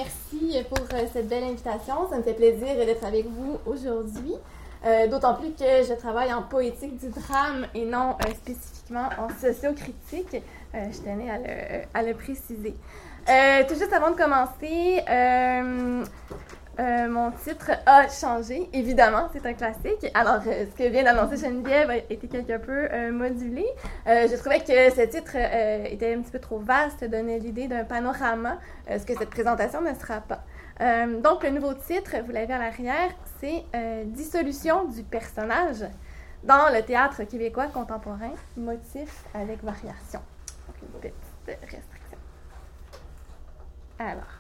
merci pour cette belle invitation. Ça me fait plaisir d'être avec vous aujourd'hui. D'autant plus que je travaille en poétique du drame et non spécifiquement en sociocritique. Je tenais à le préciser. Tout juste avant de commencer, mon titre a changé, évidemment, c'est un classique. Alors, ce que vient d'annoncer Geneviève a été quelque peu modulé. Je trouvais que ce titre était un petit peu trop vaste, donnait l'idée d'un panorama, ce que cette présentation ne sera pas. Donc, le nouveau titre, vous l'avez à l'arrière, c'est « Dissolution du personnage dans le théâtre québécois contemporain, motif avec variation ». Donc, une petite restriction. Alors,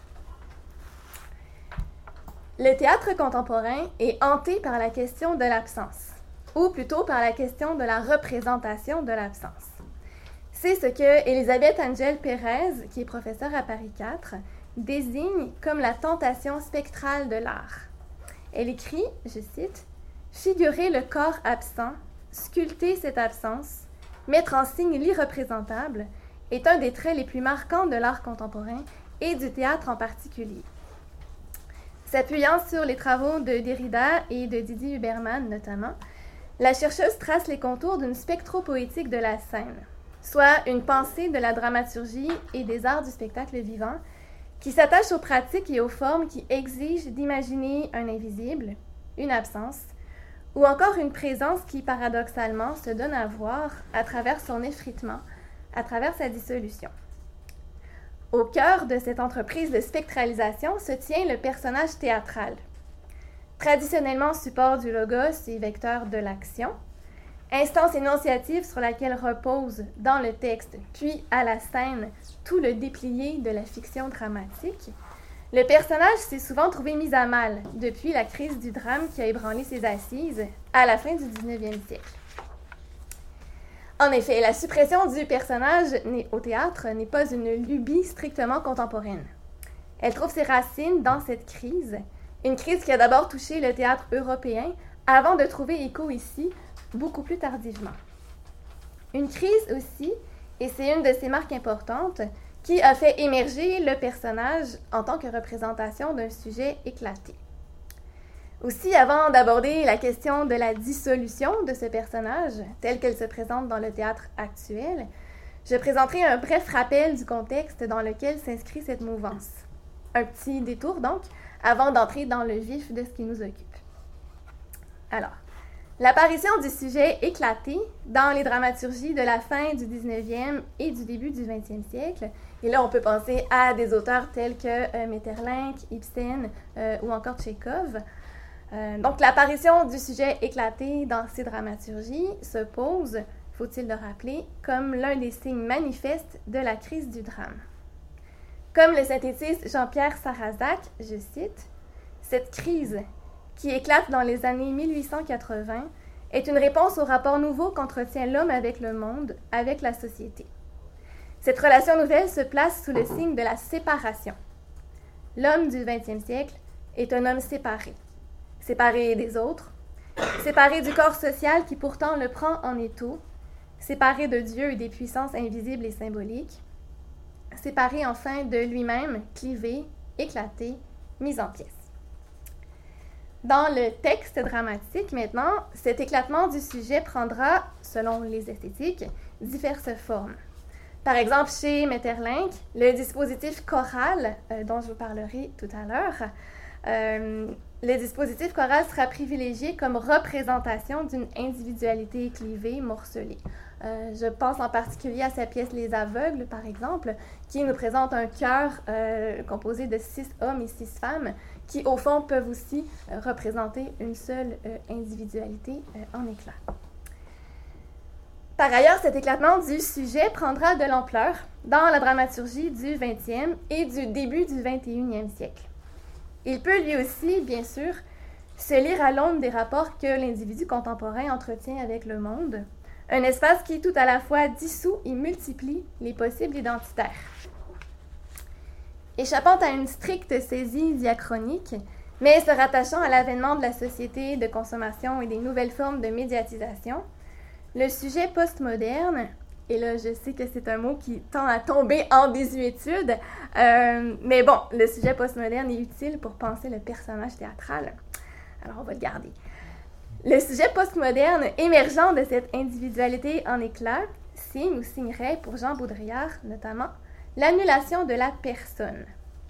le théâtre contemporain est hanté par la question de l'absence, ou plutôt par la question de la représentation de l'absence. C'est ce que Elisabeth Angel Pérez, qui est professeure à Paris 4, désigne comme la tentation spectrale de l'art. Elle écrit, je cite, « Figurer le corps absent, sculpter cette absence, mettre en signe l'irreprésentable est un des traits les plus marquants de l'art contemporain et du théâtre en particulier. » S'appuyant sur les travaux de Derrida et de Didier Huberman notamment, la chercheuse trace les contours d'une spectropoétique de la scène, soit une pensée de la dramaturgie et des arts du spectacle vivant qui s'attache aux pratiques et aux formes qui exigent d'imaginer un invisible, une absence, ou encore une présence qui, paradoxalement, se donne à voir à travers son effritement, à travers sa dissolution. Au cœur de cette entreprise de spectralisation se tient le personnage théâtral. Traditionnellement support du logos et vecteur de l'action, instance énonciative sur laquelle repose dans le texte, puis à la scène, tout le déplié de la fiction dramatique, le personnage s'est souvent trouvé mis à mal depuis la crise du drame qui a ébranlé ses assises à la fin du 19e siècle. En effet, la suppression du personnage au théâtre n'est pas une lubie strictement contemporaine. Elle trouve ses racines dans cette crise, une crise qui a d'abord touché le théâtre européen avant de trouver écho ici, beaucoup plus tardivement. Une crise aussi, et c'est une de ses marques importantes, qui a fait émerger le personnage en tant que représentation d'un sujet éclaté. Aussi, avant d'aborder la question de la dissolution de ce personnage, telle qu'elle se présente dans le théâtre actuel, je présenterai un bref rappel du contexte dans lequel s'inscrit cette mouvance. Un petit détour donc, avant d'entrer dans le vif de ce qui nous occupe. Alors, l'apparition du sujet éclaté dans les dramaturgies de la fin du 19e et du début du 20e siècle, et là on peut penser à des auteurs tels que Maeterlinck, Ibsen ou encore Tchekhov. Donc, l'apparition du sujet éclaté dans ces dramaturgies se pose, faut-il le rappeler, comme l'un des signes manifestes de la crise du drame. Comme le synthétise Jean-Pierre Sarrazac, je cite, « Cette crise, qui éclate dans les années 1880, est une réponse au rapport nouveau qu'entretient l'homme avec le monde, avec la société. Cette relation nouvelle se place sous le signe de la séparation. L'homme du 20e siècle est un homme séparé. Séparé des autres, séparé du corps social qui pourtant le prend en étau, séparé de Dieu et des puissances invisibles et symboliques, séparé enfin de lui-même, clivé, éclaté, mis en pièces. » Dans le texte dramatique, maintenant, cet éclatement du sujet prendra, selon les esthétiques, diverses formes. Par exemple, chez Maeterlinck, le dispositif choral, dont je vous parlerai tout à l'heure, le dispositif choral sera privilégié comme représentation d'une individualité clivée, morcelée. Je pense en particulier à sa pièce « Les aveugles », par exemple, qui nous présente un chœur composé de 6 hommes et 6 femmes, qui, au fond, peuvent aussi représenter une seule individualité en éclat. Par ailleurs, cet éclatement du sujet prendra de l'ampleur dans la dramaturgie du 20e et du début du 21e siècle. Il peut lui aussi, bien sûr, se lire à l'aune des rapports que l'individu contemporain entretient avec le monde, un espace qui tout à la fois dissout et multiplie les possibles identitaires. Échappant à une stricte saisie diachronique, mais se rattachant à l'avènement de la société de consommation et des nouvelles formes de médiatisation, le sujet postmoderne, Et là, je sais que c'est un mot qui tend à tomber en désuétude, mais bon, le sujet postmoderne est utile pour penser le personnage théâtral. Alors, on va le garder. Le sujet postmoderne émergent de cette individualité en éclat signe ou signerait, pour Jean Baudrillard notamment, l'annulation de la personne.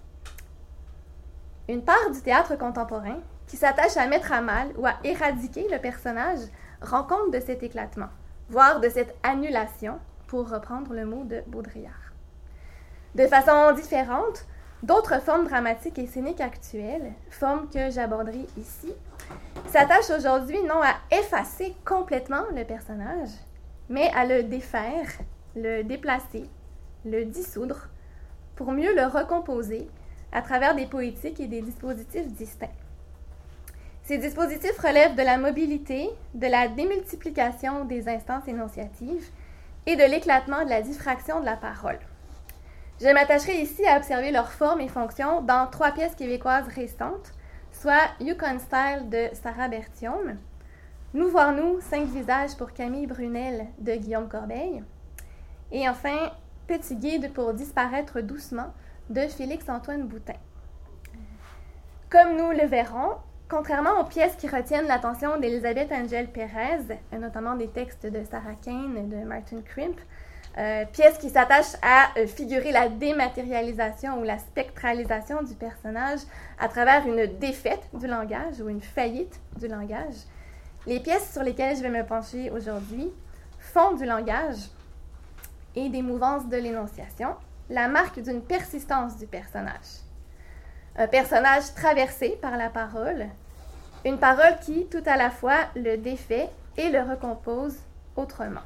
Une part du théâtre contemporain qui s'attache à mettre à mal ou à éradiquer le personnage rend compte de cet éclatement, voire de cette annulation, pour reprendre le mot de Baudrillard. De façon différente, d'autres formes dramatiques et scéniques actuelles, formes que j'aborderai ici, s'attachent aujourd'hui non à effacer complètement le personnage, mais à le défaire, le déplacer, le dissoudre, pour mieux le recomposer à travers des poétiques et des dispositifs distincts. Ces dispositifs relèvent de la mobilité, de la démultiplication des instances énonciatives et de l'éclatement de la diffraction de la parole. Je m'attacherai ici à observer leurs formes et fonctions dans 3 pièces québécoises récentes, soit Yukon Style de Sarah Berthiaume, Nous voir nous, 5 visages pour Camille Brunel de Guillaume Corbeil, et enfin Petit guide pour disparaître doucement de Félix-Antoine Boutin. Comme nous le verrons, contrairement aux pièces qui retiennent l'attention d'Elisabeth Angel Pérez, notamment des textes de Sarah Kane et de Martin Crimp, pièces qui s'attachent à figurer la dématérialisation ou la spectralisation du personnage à travers une défaite du langage ou une faillite du langage, les pièces sur lesquelles je vais me pencher aujourd'hui font du langage et des mouvances de l'énonciation la marque d'une persistance du personnage. Un personnage traversé par la parole, une parole qui, tout à la fois, le défait et le recompose autrement.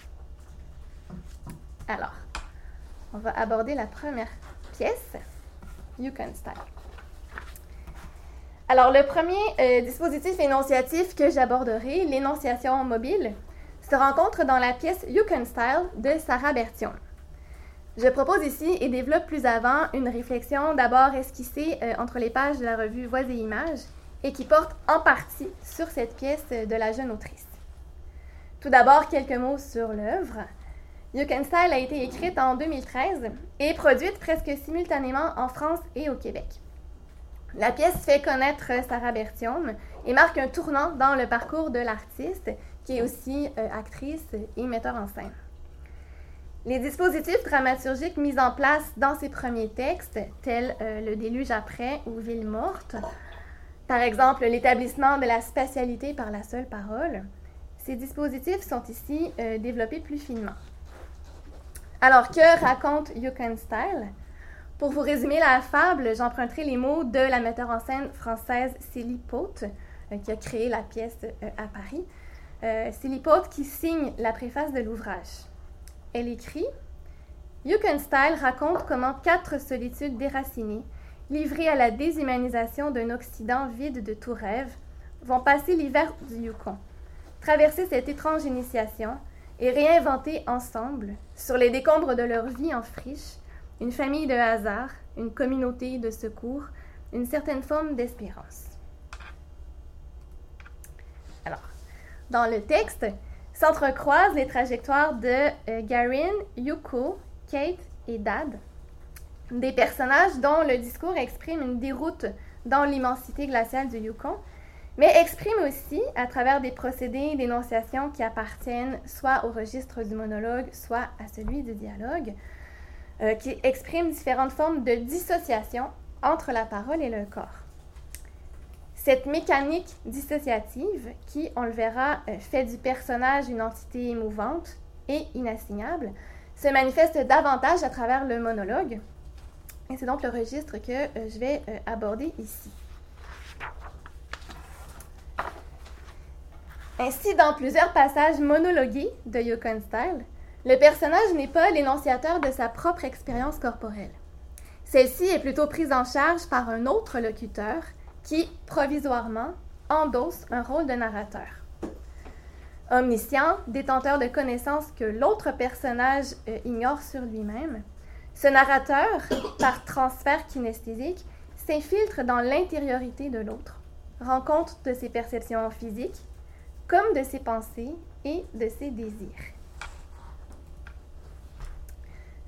Alors, on va aborder la première pièce, Yukon Style. Alors, le premier dispositif énonciatif que j'aborderai, l'énonciation mobile, se rencontre dans la pièce Yukon Style de Sarah Berthiaume. Je propose ici et développe plus avant une réflexion d'abord esquissée entre les pages de la revue Voix et Images et qui porte en partie sur cette pièce de la jeune autrice. Tout d'abord, quelques mots sur l'œuvre. Yukon Style a été écrite en 2013 et produite presque simultanément en France et au Québec. La pièce fait connaître Sarah Berthiaume et marque un tournant dans le parcours de l'artiste, qui est aussi actrice et metteur en scène. Les dispositifs dramaturgiques mis en place dans ses premiers textes, tels Le déluge après ou Ville morte, par exemple l'établissement de la spatialité par la seule parole, ces dispositifs sont ici développés plus finement. Alors, que raconte Yukon Style? Pour vous résumer la fable, j'emprunterai les mots de la metteur en scène française Célie Paute, qui a créé la pièce à Paris. Célie Paute qui signe la préface de l'ouvrage. Elle écrit « Yukon Style raconte comment 4 solitudes déracinées, livrées à la déshumanisation d'un Occident vide de tout rêve, vont passer l'hiver du Yukon, traverser cette étrange initiation et réinventer ensemble, sur les décombres de leur vie en friche, une famille de hasard, une communauté de secours, une certaine forme d'espérance. » Alors, dans le texte, s'entrecroisent les trajectoires de Garin, Yuko, Kate et Dad, des personnages dont le discours exprime une déroute dans l'immensité glaciale du Yukon, mais exprime aussi, à travers des procédés d'énonciation qui appartiennent soit au registre du monologue, soit à celui du dialogue, qui expriment différentes formes de dissociation entre la parole et le corps. Cette mécanique dissociative, qui, on le verra, fait du personnage une entité émouvante et inassignable, se manifeste davantage à travers le monologue. Et c'est donc le registre que je vais aborder ici. Ainsi, dans plusieurs passages monologués de Yukon Style, le personnage n'est pas l'énonciateur de sa propre expérience corporelle. Celle-ci est plutôt prise en charge par un autre locuteur qui, provisoirement, endosse un rôle de narrateur. Omniscient, détenteur de connaissances que l'autre personnage ignore sur lui-même, ce narrateur, par transfert kinesthésique, s'infiltre dans l'intériorité de l'autre, rend compte de ses perceptions physiques, comme de ses pensées et de ses désirs.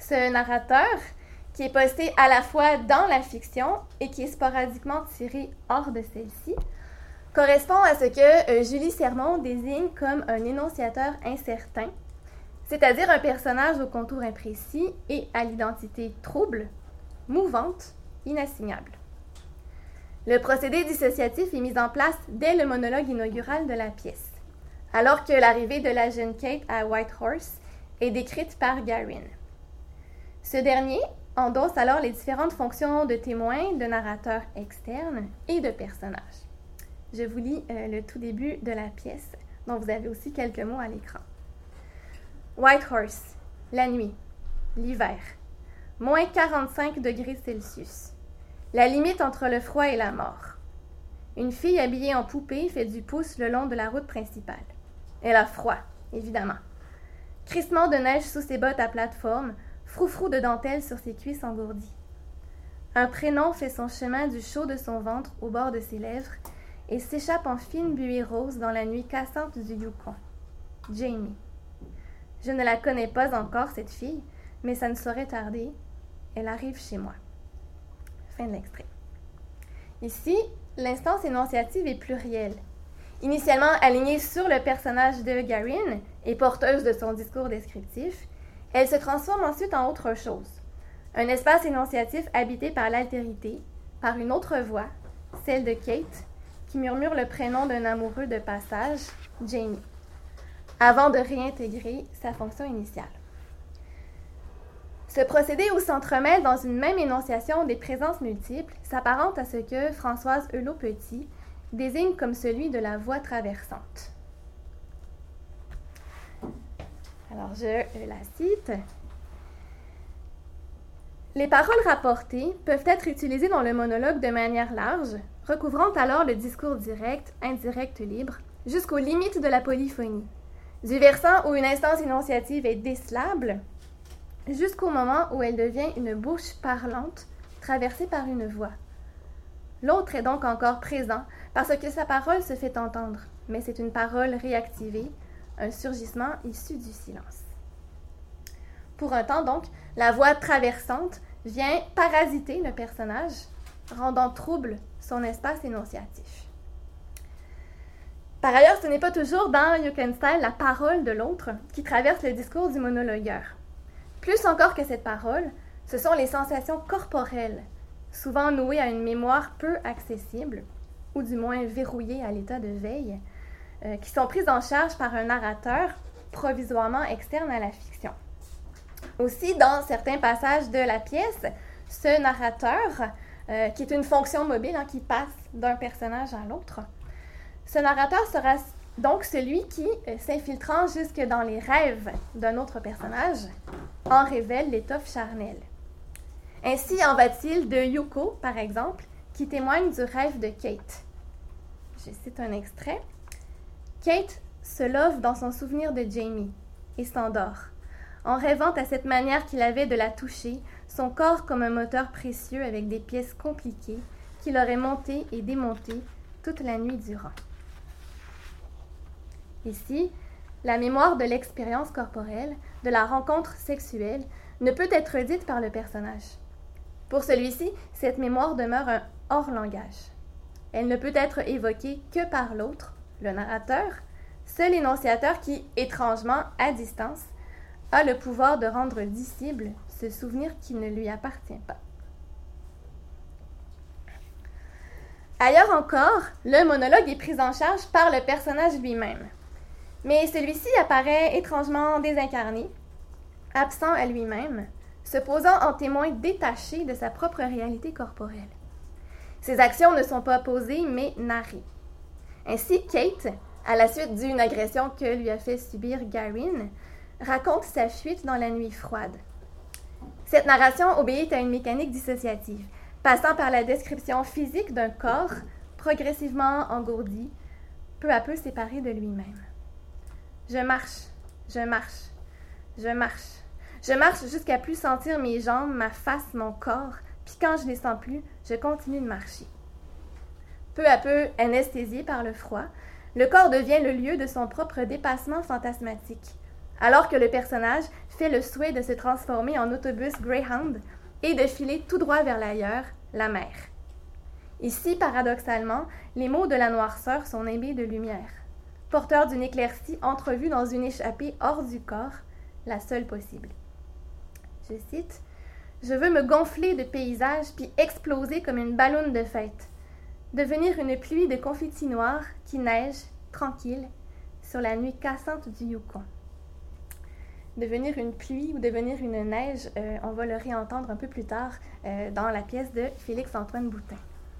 Ce narrateur, qui est posté à la fois dans la fiction et qui est sporadiquement tiré hors de celle-ci, correspond à ce que Julie Sermon désigne comme un énonciateur incertain, c'est-à-dire un personnage au contour imprécis et à l'identité trouble, mouvante, inassignable. Le procédé dissociatif est mis en place dès le monologue inaugural de la pièce, alors que l'arrivée de la jeune Kate à Whitehorse est décrite par Garin. Ce dernier endosse alors les différentes fonctions de témoin, de narrateur externe et de personnage. Je vous lis le tout début de la pièce, dont vous avez aussi quelques mots à l'écran. Whitehorse, la nuit, l'hiver, moins 45 degrés Celsius, la limite entre le froid et la mort. Une fille habillée en poupée fait du pouce le long de la route principale. Elle a froid, évidemment. Crissement de neige sous ses bottes à plateforme, froufrou de dentelle sur ses cuisses engourdies. Un prénom fait son chemin du chaud de son ventre au bord de ses lèvres et s'échappe en fine buée rose dans la nuit cassante du Yukon. Jamie. Je ne la connais pas encore, cette fille, mais ça ne saurait tarder. Elle arrive chez moi. Fin de l'extrait. Ici, l'instance énonciative est plurielle. Initialement alignée sur le personnage de Garin et porteuse de son discours descriptif, elle se transforme ensuite en autre chose. Un espace énonciatif habité par l'altérité, par une autre voix, celle de Kate, qui murmure le prénom d'un amoureux de passage, Jamie, avant de réintégrer sa fonction initiale. Ce procédé où s'entremêlent dans une même énonciation des présences multiples s'apparente à ce que Françoise Hulot-Petit désigne comme celui de la voix traversante. Alors, je la cite. Les paroles rapportées peuvent être utilisées dans le monologue de manière large, recouvrant alors le discours direct, indirect, libre, jusqu'aux limites de la polyphonie, du versant où une instance énonciative est décelable, jusqu'au moment où elle devient une bouche parlante, traversée par une voix. L'autre est donc encore présent, parce que sa parole se fait entendre, mais c'est une parole réactivée, un surgissement issu du silence. Pour un temps donc, la voix traversante vient parasiter le personnage, rendant trouble son espace énonciatif. Par ailleurs, ce n'est pas toujours dans You Can Style la parole de l'autre qui traverse le discours du monologueur. Plus encore que cette parole, ce sont les sensations corporelles, souvent nouées à une mémoire peu accessible, ou du moins verrouillées à l'état de veille, qui sont prises en charge par un narrateur provisoirement externe à la fiction. Aussi, dans certains passages de la pièce, ce narrateur, qui est une fonction mobile qui passe d'un personnage à l'autre, ce narrateur sera donc celui qui, s'infiltrant jusque dans les rêves d'un autre personnage, en révèle l'étoffe charnelle. Ainsi en va-t-il de Yuko, par exemple, qui témoigne du rêve de Kate. Je cite un extrait. Kate se love dans son souvenir de Jamie et s'endort, en rêvant à cette manière qu'il avait de la toucher, son corps comme un moteur précieux avec des pièces compliquées qu'il aurait montées et démontées toute la nuit durant. Ici, la mémoire de l'expérience corporelle, de la rencontre sexuelle, ne peut être dite par le personnage. Pour celui-ci, cette mémoire demeure un hors-langage. Elle ne peut être évoquée que par l'autre, le narrateur, seul énonciateur qui, étrangement, à distance, a le pouvoir de rendre dissible ce souvenir qui ne lui appartient pas. Ailleurs encore, le monologue est pris en charge par le personnage lui-même. Mais celui-ci apparaît étrangement désincarné, absent à lui-même, se posant en témoin détaché de sa propre réalité corporelle. Ses actions ne sont pas posées, mais narrées. Ainsi, Kate, à la suite d'une agression que lui a fait subir Garin, raconte sa fuite dans la nuit froide. Cette narration obéit à une mécanique dissociative, passant par la description physique d'un corps progressivement engourdi, peu à peu séparé de lui-même. Je marche, je marche, je marche. Je marche jusqu'à plus sentir mes jambes, ma face, mon corps, puis quand je ne les sens plus, je continue de marcher. Peu à peu, anesthésié par le froid, le corps devient le lieu de son propre dépassement fantasmatique, alors que le personnage fait le souhait de se transformer en autobus Greyhound et de filer tout droit vers l'ailleurs, la mer. Ici, paradoxalement, les mots de la noirceur sont imbés de lumière, porteurs d'une éclaircie entrevue dans une échappée hors du corps, la seule possible. Je cite, « Je veux me gonfler de paysages puis exploser comme une balloune de fête, devenir une pluie de confettis noirs qui neige, tranquille, sur la nuit cassante du Yukon. » Devenir une pluie ou devenir une neige, on va le réentendre un peu plus tard dans la pièce de Félix-Antoine Boutin.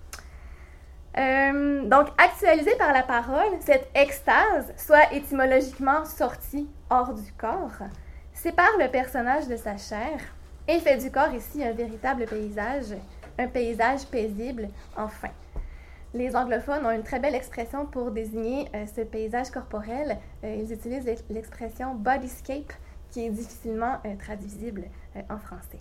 Donc, actualisée par la parole, cette extase, soit étymologiquement sortie hors du corps, sépare le personnage de sa chair et fait du corps ici un véritable paysage, un paysage paisible, enfin. Les anglophones ont une très belle expression pour désigner ce paysage corporel. Ils utilisent l'expression « bodyscape », qui est difficilement traduisible en français.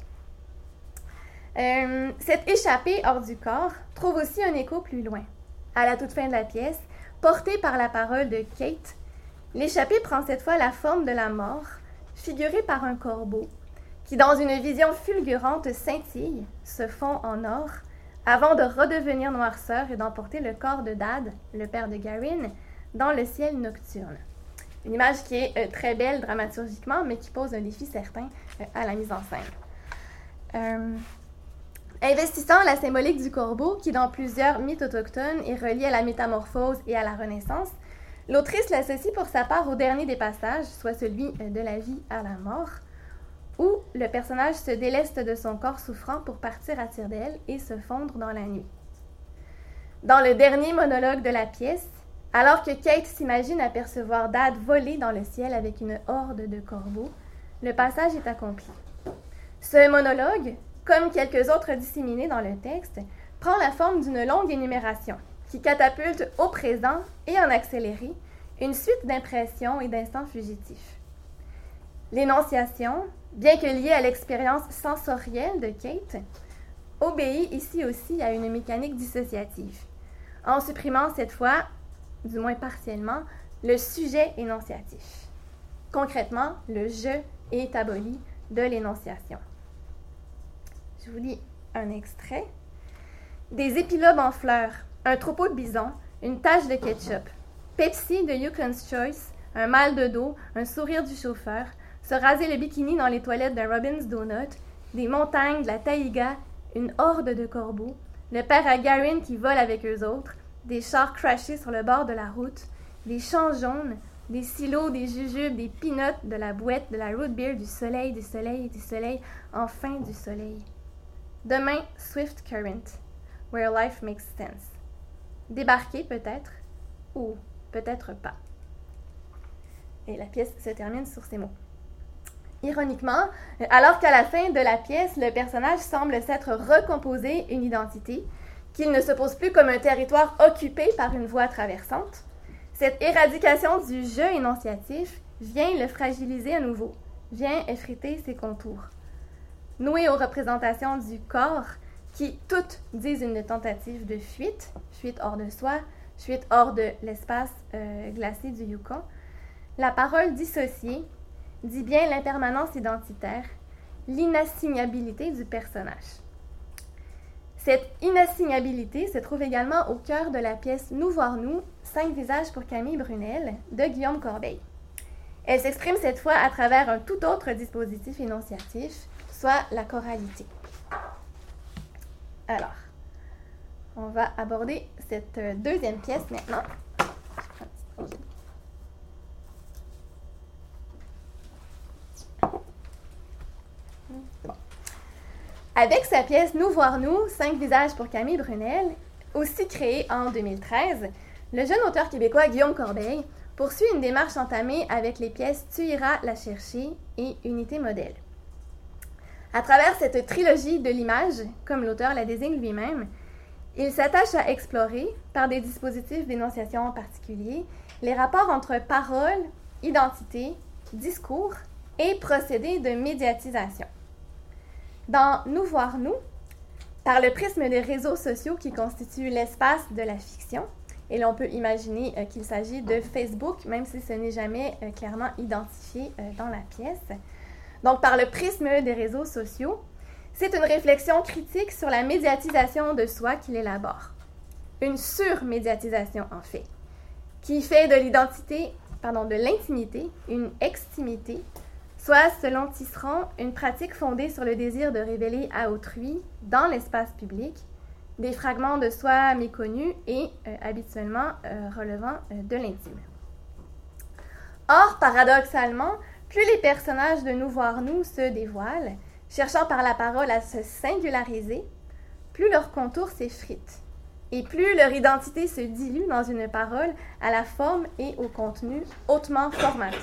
Cette échappée hors du corps trouve aussi un écho plus loin. À la toute fin de la pièce, portée par la parole de Kate, l'échappée prend cette fois la forme de la mort, figurée par un corbeau, qui dans une vision fulgurante scintille, se fond en or, avant de redevenir noirceur et d'emporter le corps de Dad, le père de Garin, dans le ciel nocturne. Une image qui est très belle dramaturgiquement, mais qui pose un défi certain à la mise en scène. Investissant la symbolique du corbeau, qui dans plusieurs mythes autochtones est reliée à la métamorphose et à la Renaissance, l'autrice l'associe pour sa part au dernier des passages, soit celui de la vie à la mort, où le personnage se déleste de son corps souffrant pour partir à tire d'aile et se fondre dans la nuit. Dans le dernier monologue de la pièce, alors que Kate s'imagine apercevoir Dad voler dans le ciel avec une horde de corbeaux, le passage est accompli. Ce monologue, comme quelques autres disséminés dans le texte, prend la forme d'une longue énumération qui catapulte au présent et en accéléré une suite d'impressions et d'instants fugitifs. L'énonciation, bien que liée à l'expérience sensorielle de Kate, obéit ici aussi à une mécanique dissociative, en supprimant cette fois, du moins partiellement, le sujet énonciatif. Concrètement, le « je » est aboli de l'énonciation. Je vous lis un extrait. Des épilobes en fleurs, un troupeau de bisons, une tache de ketchup, Pepsi de Yukon's Choice, un mal de dos, un sourire du chauffeur, se raser le bikini dans les toilettes d'un Robin's Donut, des montagnes, de la taïga, une horde de corbeaux, le père à Garin qui vole avec eux autres, des chars crashés sur le bord de la route, des champs jaunes, des silos, des jujubes, des peanuts, de la bouette, de la root beer, du soleil, du soleil, du soleil, enfin du soleil. Demain, Swift Current, where life makes sense. Débarquer peut-être, ou peut-être pas. Et la pièce se termine sur ces mots. Ironiquement, alors qu'à la fin de la pièce, le personnage semble s'être recomposé une identité, qu'il ne se pose plus comme un territoire occupé par une voie traversante, cette éradication du « je » énonciatif vient le fragiliser à nouveau, vient effriter ses contours. Noué aux représentations du corps, qui toutes disent une tentative de fuite, fuite hors de soi, fuite hors de l'espace glacé du Yukon, la parole dissociée dit bien l'impermanence identitaire, l'inassignabilité du personnage. Cette inassignabilité se trouve également au cœur de la pièce « Nous voir nous, 5 visages pour Camille Brunel » de Guillaume Corbeil. Elle s'exprime cette fois à travers un tout autre dispositif énonciatif, soit la choralité. Alors, on va aborder cette deuxième pièce maintenant. Bon. Avec sa pièce « Nous voir nous, 5 visages pour Camille Brunel », aussi créée en 2013, le jeune auteur québécois Guillaume Corbeil poursuit une démarche entamée avec les pièces « Tu iras la chercher » et « Unité modèle ». À travers cette trilogie de l'image, comme l'auteur la désigne lui-même, il s'attache à explorer, par des dispositifs d'énonciation en particulier, les rapports entre parole, identité, discours et procédés de médiatisation. Dans Nous voir nous, par le prisme des réseaux sociaux qui constituent l'espace de la fiction, Et là, on peut imaginer qu'il s'agit de Facebook, même si ce n'est jamais clairement identifié dans la pièce. Donc, par le prisme des réseaux sociaux, c'est une réflexion critique sur la médiatisation de soi qu'il élabore. Une surmédiatisation, en fait, qui fait de de l'intimité, une extimité, soit, selon Tisserand, une pratique fondée sur le désir de révéler à autrui, dans l'espace public, des fragments de soi méconnus et habituellement relevant de l'intime. Or, paradoxalement, plus les personnages de Nous voir nous se dévoilent, cherchant par la parole à se singulariser, plus leurs contours s'effritent et plus leur identité se dilue dans une parole à la forme et au contenu hautement formaté.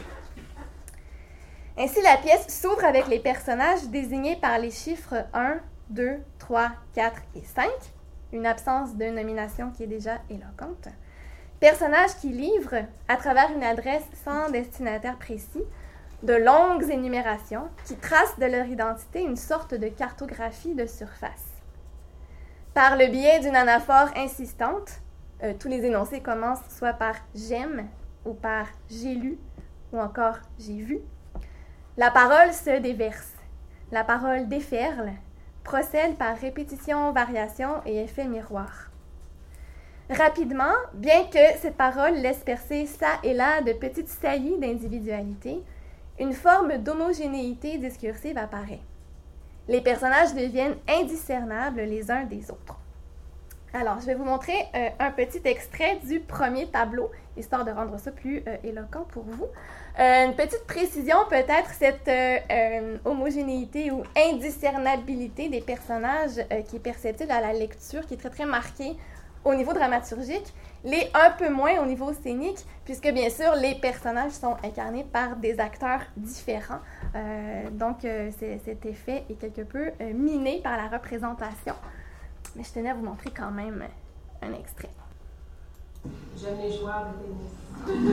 Ainsi, la pièce s'ouvre avec les personnages désignés par les chiffres 1, 2, 3, 4 et 5, une absence de nomination qui est déjà éloquente. Personnages qui livrent, à travers une adresse sans destinataire précis, de longues énumérations qui tracent de leur identité une sorte de cartographie de surface. Par le biais d'une anaphore insistante, tous les énoncés commencent soit par « j'aime » ou par « j'ai lu » ou encore « j'ai vu ». La parole se déverse, la parole déferle, procède par répétition, variation et effet miroir. Rapidement, bien que cette parole laisse percer ça et là de petites saillies d'individualité, une forme d'homogénéité discursive apparaît. Les personnages deviennent indiscernables les uns des autres. Alors, je vais vous montrer un petit extrait du premier tableau, histoire de rendre ça plus éloquent pour vous. Une petite précision, peut-être, cette homogénéité ou indiscernabilité des personnages qui est perceptible à la lecture, qui est très, très marquée au niveau dramaturgique, l'est un peu moins au niveau scénique, puisque, bien sûr, les personnages sont incarnés par des acteurs différents. Donc, cet effet est quelque peu miné par la représentation. Mais je tenais à vous montrer quand même un extrait. J'aime les joueurs de tennis.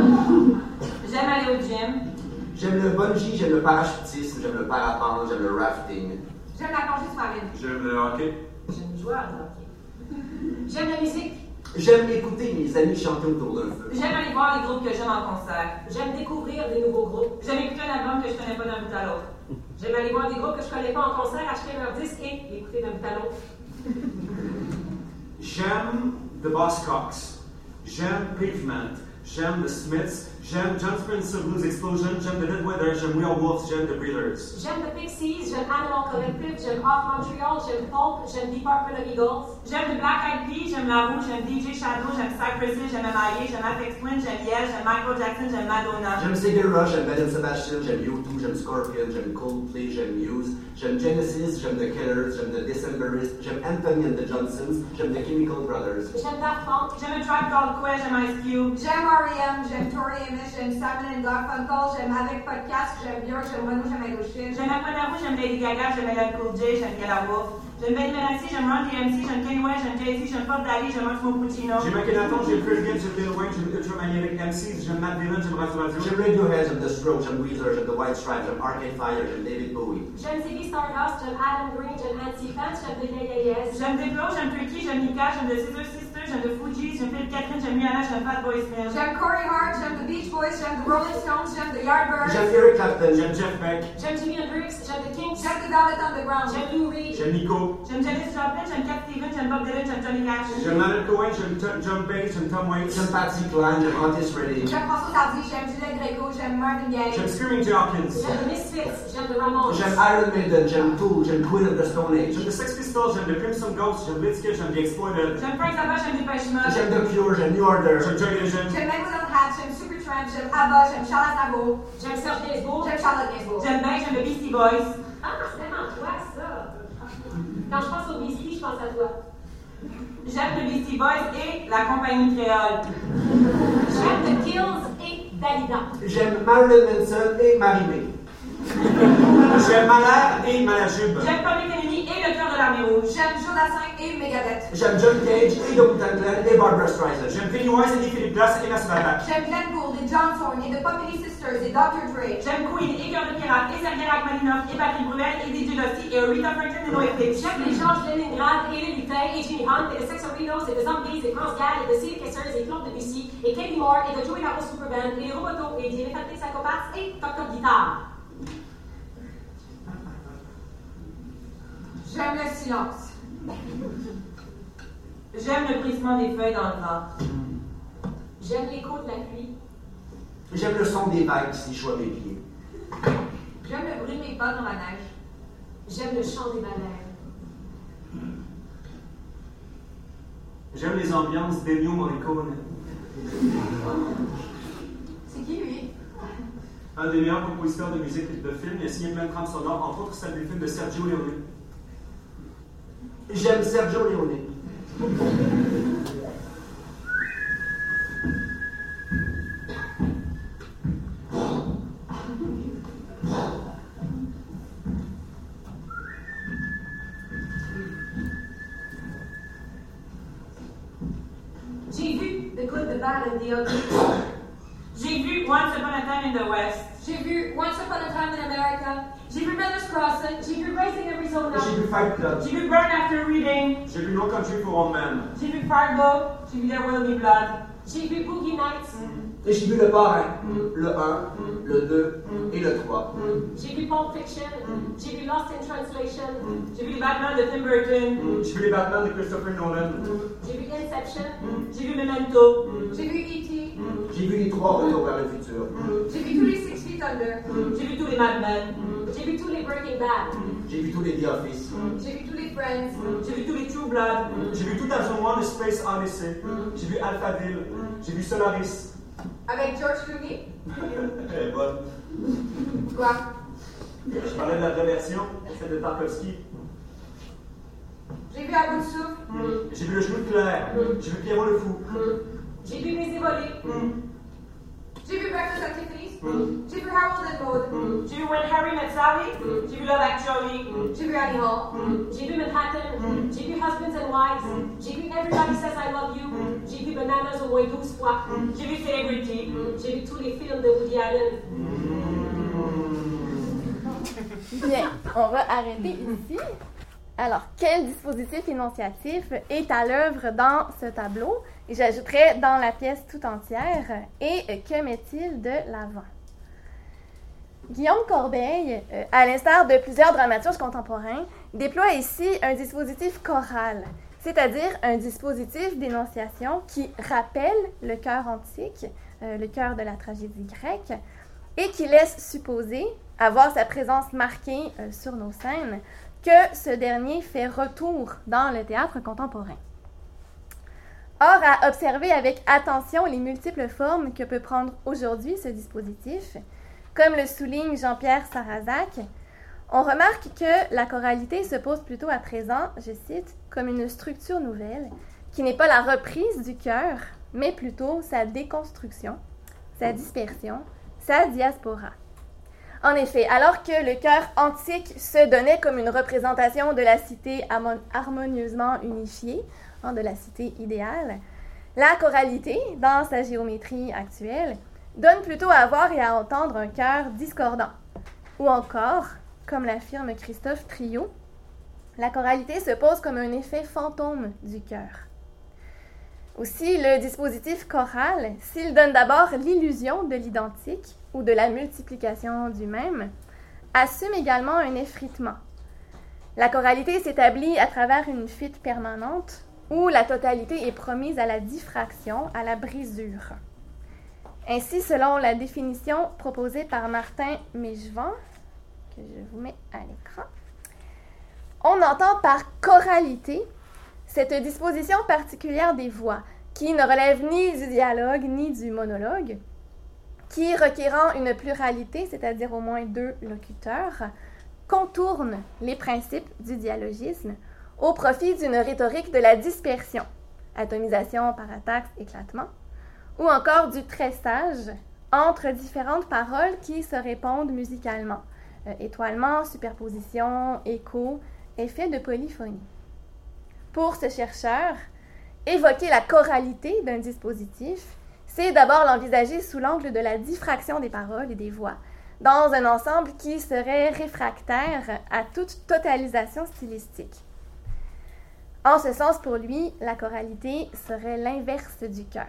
J'aime aller au gym. J'aime le bungee, j'aime le parachutisme, j'aime le parapente, j'aime le rafting. J'aime la plongée sous-marine. J'aime le hockey. J'aime jouer à hockey. J'aime la musique. J'aime écouter mes amis chanter autour d'un feu. J'aime aller voir les groupes que j'aime en concert. J'aime découvrir des nouveaux groupes. J'aime écouter un album que je connais pas d'un bout à l'autre. J'aime aller voir des groupes que je connais pas en concert, acheter leurs disques et l'écouter d'un bout à l'autre. J'aime The Buzzcocks. J'aime Pavement. J'aime The Smiths. J'aime John Spencer Blues Explosion. J'aime The Dead Weather. J'aime We Are Wolves. J'aime The Breeders. J'aime The Pixies. J'aime Animal Collective. J'aime Off Montreal. J'aime Pulp. J'aime Department of Eagles. J'aime The Black Eyed Peas. J'aime La Roux. J'aime DJ Shadow. J'aime Cypress Hill. J'aime M.I.A. J'aime Aphex Twin. J'aime Yes. J'aime Michael Jackson. J'aime Madonna. J'aime Sigur Rós, j'aime Ben Sebastian, j'aime U2, j'aime Scorpion, j'aime Coldplay, j'aime Muse, j'aime Genesis, j'aime The Killers, j'aime The Decemberists, j'aime Anthony and the Johnsons, j'aime The Chemical Brothers. J'aime Daft Punk. J'aime A Tribe Called Quest. J'aime Ice Cube. J'aime R.E.M., j'aime Tori Amos, j'aime Simon and Garfunkel, j'aime Avec Podcast, j'aime Björk, j'aime Renaud, j'aime Indochine. J'aime Aquanaro, j'aime Lady Gaga, j'aime LL Cool J, j'aime Yellow Wolf. J'aime Ben Menassi, j'aime Run DMC, j'aime Kanye West, j'aime Jay-Z, j'aime Pop Daddy, j'aime Massimo Puccino. J'aime Akhenaton, j'aime Chris Gaines, j'aime Lil Wayne, j'aime Ultramagnetic MCs, j'aime Matt Dillon, j'aime Raz Radio. J'aime Radiohead, j'aime The Strokes, j'aime Weezer, j'aime The White Stripes, j'aime Arcade Fire, j'aime David Bowie. J'aime Ziggy Stardust, j'aime Adam Green, j'aime Nancy Pants, j'aime The Yeah. J'aime Diplo, j'aime Turkey, j'aime Mika, j'aime The Scissor Sisters, j'aime The Fugees, j'aime Phil Catherine, j'aime Rihanna, j'aime Fatboy Slim. J'aime Corey Hart, j'aime The Beach Boys, j'aime The Rolling Stones, j'aime The Yardbirds. J'aime Eric Clapton, J'aime Jeff Beck. J'aime Jimi Hendrix, j'aime The Kinks. J'aime The Velvet Underground. J'aime Lou Reed. J'aime Nico. J'aime Janis Joplin, j'aime Cat Stevens, j'aime Bob Dylan, j'aime Johnny Cash. J'aime Leonard Cohen, j'aime John Bates, j'aime Tom Waits. J'aime Patsy Cline, j'aime Otis Redding. J'aime François Tardy, j'aime Juliette Gréco, j'aime Marvin Gaye. J'aime Screaming Jay Hawkins. J'aime The Misfits, j'aime The Ramones. J'aime Iron Maiden, j'aime Tool, j'aime Queen of the Stone Age. J'aime The Sex Pistols, j'aime The Crimson Ghost, j'aime Blitzkrieg, j'aime The Exploited. J'aime Frank Zappa, j'aime Depeche Mode. J'aime The Cure, j'aime New Order. J'aime Joy Division. J'aime Mademoiselle Hatch, j'aime Supertramp, j'aime ABBA, j'aime Charlotte Navo. J'aime Serge Gainsbourg. J'aime Charlotte Gainsbourg. J'aime Ben, j'aime The Beastie Boys. Ah, c'est vraiment toi, ça. Quand je pense au Beastie, je pense à toi. J'aime The Beastie Boys et la compagnie créole. J'aime The Kills et Dalida. J'aime Marilyn Manson et Marie-Mé. J'aime Malheur et Malajube. J'aime Public Enemy et Le Cœur de l'Armée Rouge. J'aime Jodassin et Megadeth. J'aime John Cage et Dr. Glenn et Barbara Streisand. J'aime Pennywise et Philip Glass et Massive Attack. J'aime Glenn Gould et John Thorne et The Pop Elise Sisters et Dr. Dre. J'aime Queen et Cœur de Pirate et Sergei Rachmaninoff et Patrick Bruel et DJ Dusty et Aretha Franklin et NoFX. J'aime les Georges Leningrad et les lutins et Jimmy Hunt et les Sexorinos et les Zombies et France Gall et les City Kissers et Claude Debussy et Katie Moore et The Joey Laro Superband et les Robotos et les Elephantic Psychopaths et Dr. Guitar. J'aime le silence. J'aime le bruissement des feuilles dans le vent. J'aime l'écho de la pluie. J'aime le son des vagues qui s'échouent à mes pieds. J'aime le bruit de mes pas dans la neige. J'aime le chant des baleines. J'aime les ambiances d'Ennio Morricone. C'est qui lui? Un des meilleurs compositeurs de musique de film. Il a signé plein de trames sonores, entre autres celle du film de Sergio Leone. J'aime Sergio Leone. J'ai vu The Good, the Bad and the Ugly. J'ai vu Once Upon a Time in the West. J'ai vu Once Upon a Time in America. J'ai vu Brothers Crossing. J'ai vu Raising Arizona. J'ai vu Fight Club. J'ai vu Burn After Reading. J'ai vu No Country for Old Men. J'ai vu Fargo. J'ai vu There Will Be Blood. J'ai vu Boogie Nights. Et j'ai vu le parrain, le 1, le 2 et le 3. J'ai vu Pulp Fiction. J'ai vu Lost in Translation. J'ai vu les Batman de Tim Burton. J'ai vu les Batman de Christopher Nolan. J'ai vu Inception. J'ai vu Memento. J'ai vu E.T. J'ai vu les 3 Retours vers le futur. J'ai vu tous les Six Feet Under. J'ai vu tous les Mad Men. J'ai vu tous les Breaking Bad. J'ai vu tous les The Office. J'ai vu tous les Friends. J'ai vu tous les True Blood. J'ai vu tout Ajournement de Space Odyssey. J'ai vu Alphaville. J'ai vu Solaris. Avec George Clooney. Elle est bonne. Quoi? Je parlais de la vraie version, celle de Tarkovsky. J'ai vu À bout de souffle. J'ai vu Le Genou de Claire. J'ai vu Pierrot le Fou. J'ai vu Baiser volé. J'ai vu Breakfast at Tiffany's. J'ai vu Harold and Maude. J'ai vu When Harry Met Sally. J'ai vu Love Actually. J'ai vu Annie Hall. J'ai vu Manhattan. J'ai vu Husbands and Wives. J'ai vu Everybody Says I Love You. J'ai vu Bananas au moins 12 fois. J'ai vu Celebrity. J'ai vu tous les films de Woody Allen. Bien, on va arrêter ici. Alors, quel dispositif énonciatif est à l'œuvre dans ce tableau? Et j'ajouterai dans la pièce tout entière. Et que met-il de l'avant? Guillaume Corbeil, à l'instar de plusieurs dramaturges contemporains, déploie ici un dispositif choral, c'est-à-dire un dispositif d'énonciation qui rappelle le chœur antique, le chœur de la tragédie grecque, et qui laisse supposer, à voir sa présence marquée sur nos scènes, que ce dernier fait retour dans le théâtre contemporain. Or, à observer avec attention les multiples formes que peut prendre aujourd'hui ce dispositif, comme le souligne Jean-Pierre Sarrazac, on remarque que la choralité se pose plutôt à présent, je cite, comme une structure nouvelle, qui n'est pas la reprise du chœur, mais plutôt sa déconstruction, sa dispersion, sa diaspora. En effet, alors que le chœur antique se donnait comme une représentation de la cité harmonieusement unifiée, de la cité idéale, la choralité, dans sa géométrie actuelle, donne plutôt à voir et à entendre un chœur discordant. Ou encore, comme l'affirme Christophe Triot, la choralité se pose comme un effet fantôme du chœur. Aussi, le dispositif choral, s'il donne d'abord l'illusion de l'identique ou de la multiplication du même, assume également un effritement. La choralité s'établit à travers une fuite permanente où la totalité est promise à la diffraction, à la brisure. Ainsi, selon la définition proposée par Martin Mégevant, que je vous mets à l'écran, on entend par choralité cette disposition particulière des voix, qui ne relève ni du dialogue ni du monologue, qui, requérant une pluralité, c'est-à-dire au moins 2 locuteurs, contourne les principes du dialogisme au profit d'une rhétorique de la dispersion, atomisation, parataxe, éclatement, ou encore du tressage entre différentes paroles qui se répondent musicalement, étoilement, superposition, écho, effet de polyphonie. Pour ce chercheur, évoquer la choralité d'un dispositif, c'est d'abord l'envisager sous l'angle de la diffraction des paroles et des voix, dans un ensemble qui serait réfractaire à toute totalisation stylistique. En ce sens, pour lui, la choralité serait l'inverse du chœur.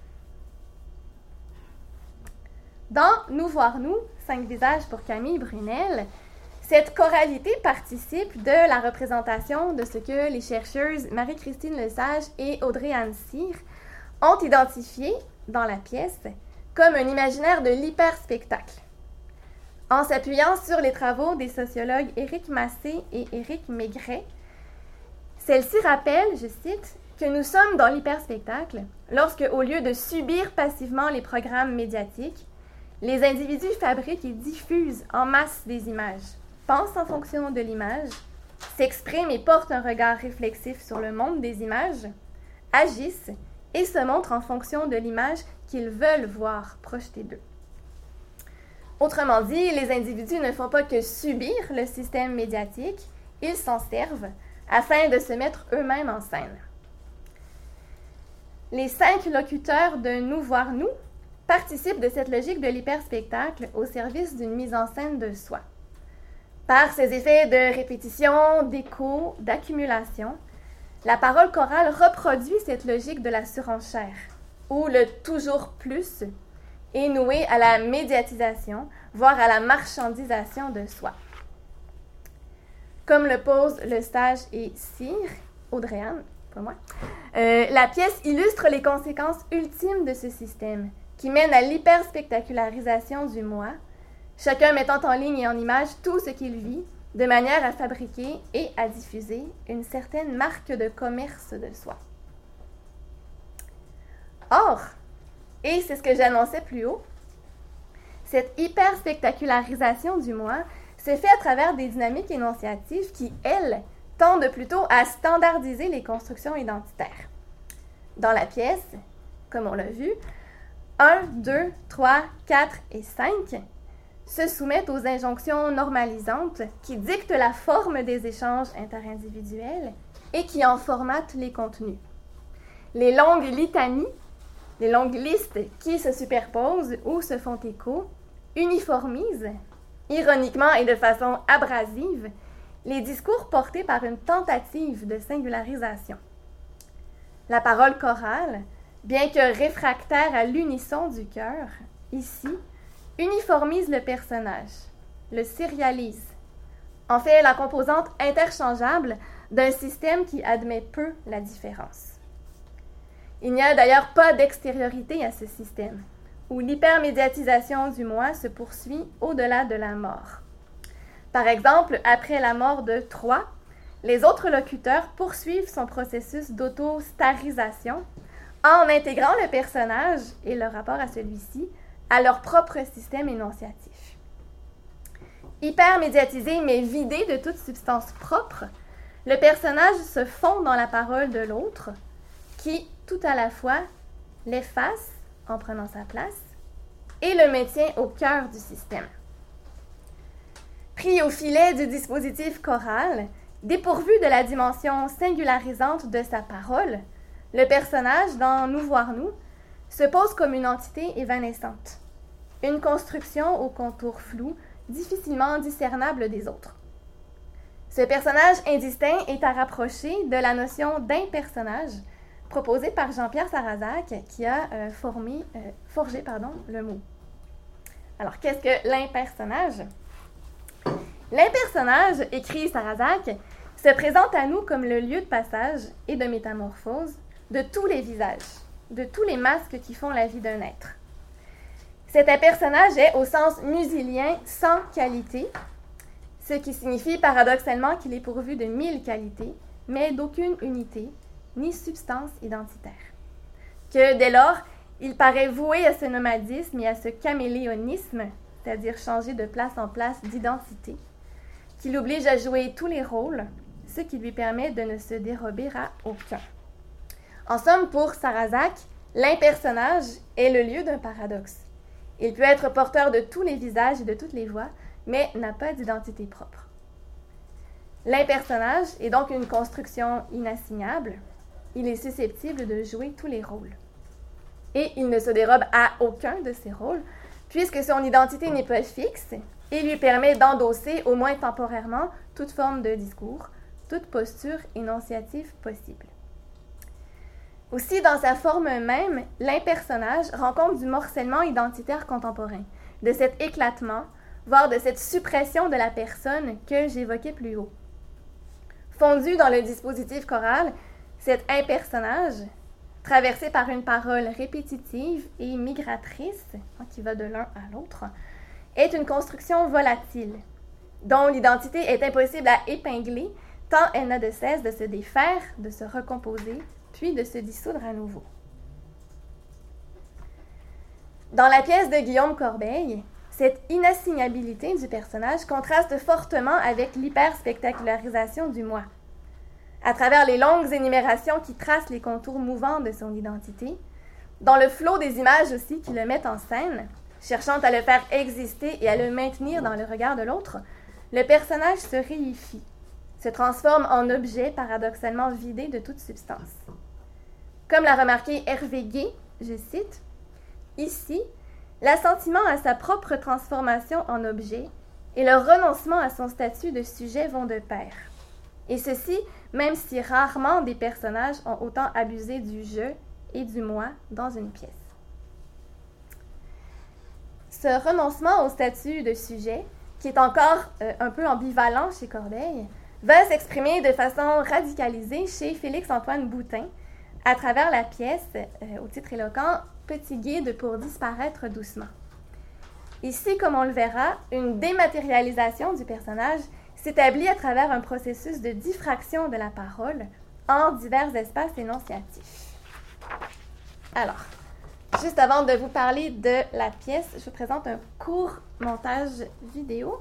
Dans Nous voir nous, 5 visages pour Camille Brunel, cette choralité participe de la représentation de ce que les chercheuses Marie-Christine Lesage et Audrey-Anne Cyr ont identifié dans la pièce comme un imaginaire de l'hyperspectacle. En s'appuyant sur les travaux des sociologues Éric Massé et Éric Maigret, celle-ci rappelle, je cite, que nous sommes dans l'hyperspectacle lorsque, au lieu de subir passivement les programmes médiatiques, les individus fabriquent et diffusent en masse des images, pensent en fonction de l'image, s'expriment et portent un regard réflexif sur le monde des images, agissent et se montrent en fonction de l'image qu'ils veulent voir projetée d'eux. Autrement dit, les individus ne font pas que subir le système médiatique, ils s'en servent afin de se mettre eux-mêmes en scène. Les 5 locuteurs de Nous voir nous participent de cette logique de l'hyperspectacle au service d'une mise en scène de soi. Par ses effets de répétition, d'écho, d'accumulation, la parole chorale reproduit cette logique de la surenchère, où le toujours plus est noué à la médiatisation, voire à la marchandisation de soi. Comme le posent Lesage et Cyr, Audrey-Anne, pas moi, la pièce illustre les conséquences ultimes de ce système, qui mène à l'hyperspectacularisation du moi, chacun mettant en ligne et en image tout ce qu'il vit, de manière à fabriquer et à diffuser une certaine marque de commerce de soi. Or, et c'est ce que j'annonçais plus haut, cette hyperspectacularisation du moi se fait à travers des dynamiques énonciatives qui, elles, tendent plutôt à standardiser les constructions identitaires. Dans la pièce, comme on l'a vu, 1, 2, 3, 4 et 5 se soumettent aux injonctions normalisantes qui dictent la forme des échanges interindividuels et qui en formatent les contenus. Les longues litanies, les longues listes qui se superposent ou se font écho, uniformisent, ironiquement et de façon abrasive, les discours portés par une tentative de singularisation. La parole chorale, bien que réfractaire à l'unisson du cœur, ici, uniformise le personnage, le sérialise, en fait la composante interchangeable d'un système qui admet peu la différence. Il n'y a d'ailleurs pas d'extériorité à ce système, où l'hypermédiatisation du moi se poursuit au-delà de la mort. Par exemple, après la mort de Troie, les autres locuteurs poursuivent son processus d'auto-starisation en intégrant le personnage et le rapport à celui-ci à leur propre système énonciatif. Hypermédiatisé mais vidé de toute substance propre, le personnage se fond dans la parole de l'autre qui, tout à la fois, l'efface en prenant sa place et le maintient au cœur du système. Pris au filet du dispositif choral, dépourvu de la dimension singularisante de sa parole, le personnage, dans Nous voir nous, se pose comme une entité évanescente, une construction aux contours flous, difficilement discernable des autres. Ce personnage indistinct est à rapprocher de la notion d'impersonnage proposée par Jean-Pierre Sarrazac, qui a forgé le mot. Alors, qu'est-ce que l'impersonnage? L'impersonnage, écrit Sarrazac, se présente à nous comme le lieu de passage et de métamorphose de tous les visages, de tous les masques qui font la vie d'un être. Cet impersonnage est, au sens musilien, sans qualité, ce qui signifie paradoxalement qu'il est pourvu de 1000 qualités, mais d'aucune unité, ni substance identitaire. Que, dès lors, il paraît voué à ce nomadisme et à ce caméléonisme, c'est-à-dire changer de place en place d'identité, qui l'oblige à jouer tous les rôles, ce qui lui permet de ne se dérober à aucun. En somme, pour Sarrazac, l'impersonnage est le lieu d'un paradoxe. Il peut être porteur de tous les visages et de toutes les voix, mais n'a pas d'identité propre. L'impersonnage est donc une construction inassignable. Il est susceptible de jouer tous les rôles. et il ne se dérobe à aucun de ces rôles, puisque son identité n'est pas fixe et lui permet d'endosser, au moins temporairement, toute forme de discours, toute posture énonciative possible. Aussi, dans sa forme même, l'impersonnage rend compte du morcellement identitaire contemporain, de cet éclatement, voire de cette suppression de la personne que j'évoquais plus haut. Fondu dans le dispositif choral, cet impersonnage, traversé par une parole répétitive et migratrice, qui va de l'un à l'autre, est une construction volatile, dont l'identité est impossible à épingler, tant elle n'a de cesse de se défaire, de se recomposer, puis de se dissoudre à nouveau. Dans la pièce de Guillaume Corbeil, cette inassignabilité du personnage contraste fortement avec l'hyperspectacularisation du moi. À travers les longues énumérations qui tracent les contours mouvants de son identité, dans le flot des images aussi qui le mettent en scène, cherchant à le faire exister et à le maintenir dans le regard de l'autre, le personnage se réifie, se transforme en objet paradoxalement vidé de toute substance. Comme l'a remarqué Hervé Gué, je cite, « Ici, l'assentiment à sa propre transformation en objet et le renoncement à son statut de sujet vont de pair. Et ceci, même si rarement des personnages ont autant abusé du je et du moi dans une pièce. » Ce renoncement au statut de sujet, qui est encore un peu ambivalent chez Corbeil, va s'exprimer de façon radicalisée chez Félix-Antoine Boutin à travers la pièce, au titre éloquent, « Petit guide pour disparaître doucement ». Ici, comme on le verra, une dématérialisation du personnage s'établit à travers un processus de diffraction de la parole en divers espaces énonciatifs. Alors, juste avant de vous parler de la pièce, je vous présente un court montage vidéo.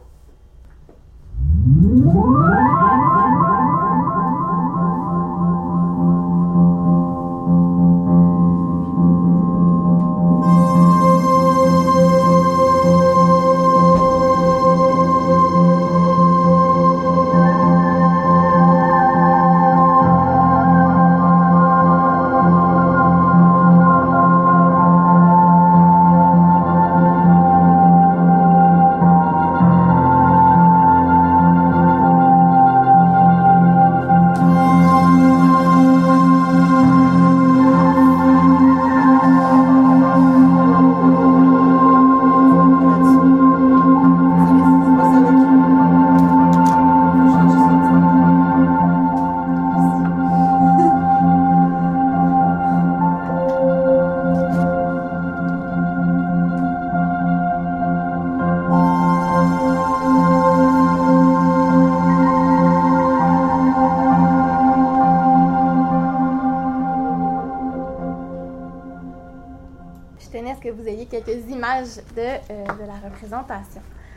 Quelques images de la représentation.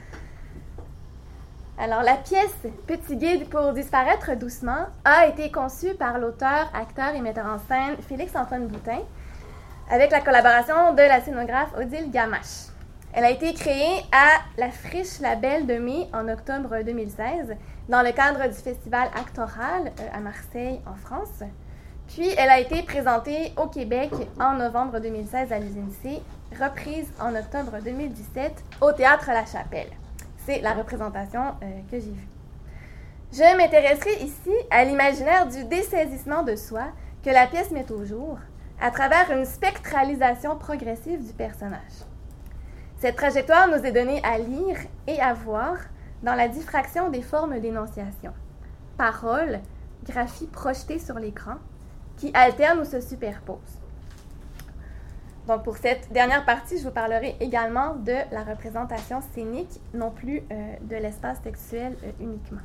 Alors, la pièce « Petit guide pour disparaître doucement » a été conçue par l'auteur, acteur et metteur en scène Félix-Antoine Boutin avec la collaboration de la scénographe Odile Gamache. Elle a été créée à la Friche Label de mai en octobre 2016 dans le cadre du festival Actoral à Marseille, en France. Puis, elle a été présentée au Québec en novembre 2016 à l'Usine C, reprise en octobre 2017 au Théâtre La Chapelle. C'est la représentation que j'ai vue. Je m'intéresserai ici à l'imaginaire du dessaisissement de soi que la pièce met au jour à travers une spectralisation progressive du personnage. Cette trajectoire nous est donnée à lire et à voir dans la diffraction des formes d'énonciation. Paroles, graphies projetées sur l'écran, qui alternent ou se superposent. Donc, pour cette dernière partie, je vous parlerai également de la représentation scénique, non plus de l'espace textuel uniquement.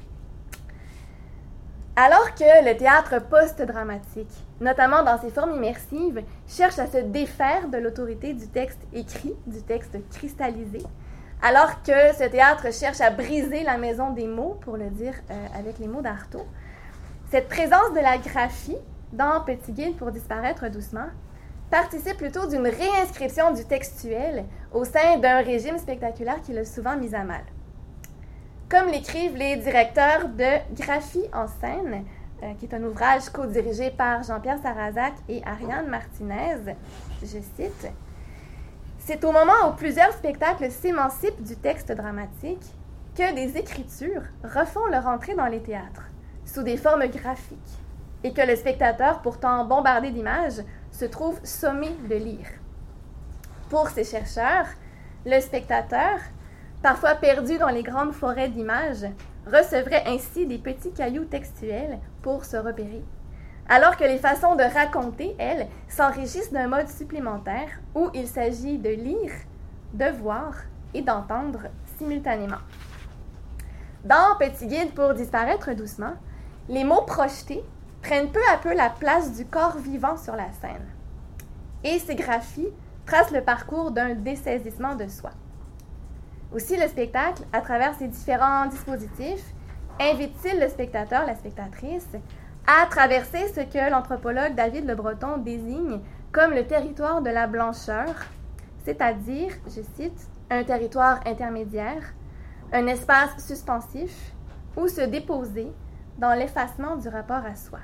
Alors que le théâtre post-dramatique, notamment dans ses formes immersives, cherche à se défaire de l'autorité du texte écrit, du texte cristallisé, alors que ce théâtre cherche à briser la maison des mots, pour le dire avec les mots d'Artaud, cette présence de la graphie dans Petit guide pour disparaître doucement participe plutôt d'une réinscription du textuel au sein d'un régime spectaculaire qui l'a souvent mis à mal. Comme l'écrivent les directeurs de graphie en scène, qui est un ouvrage co-dirigé par Jean-Pierre Sarrazac et Ariane Martinez. Je cite, « C'est au moment où plusieurs spectacles s'émancipent du texte dramatique que des écritures refont leur entrée dans les théâtres, sous des formes graphiques, et que le spectateur, pourtant bombardé d'images, se trouve sommé de lire. Pour ces chercheurs, le spectateur, parfois perdu dans les grandes forêts d'images, recevrait ainsi des petits cailloux textuels pour se repérer, alors que les façons de raconter, elles, s'enrichissent d'un mode supplémentaire où il s'agit de lire, de voir et d'entendre simultanément. Dans Petit guide pour disparaître doucement, les mots projetés prennent peu à peu la place du corps vivant sur la scène. Et ces graphies tracent le parcours d'un dessaisissement de soi. Aussi, le spectacle, à travers ses différents dispositifs, invite-t-il le spectateur, la spectatrice, à traverser ce que l'anthropologue David Le Breton désigne comme le territoire de la blancheur, c'est-à-dire, je cite, un territoire intermédiaire, un espace suspensif où se déposer dans l'effacement du rapport à soi.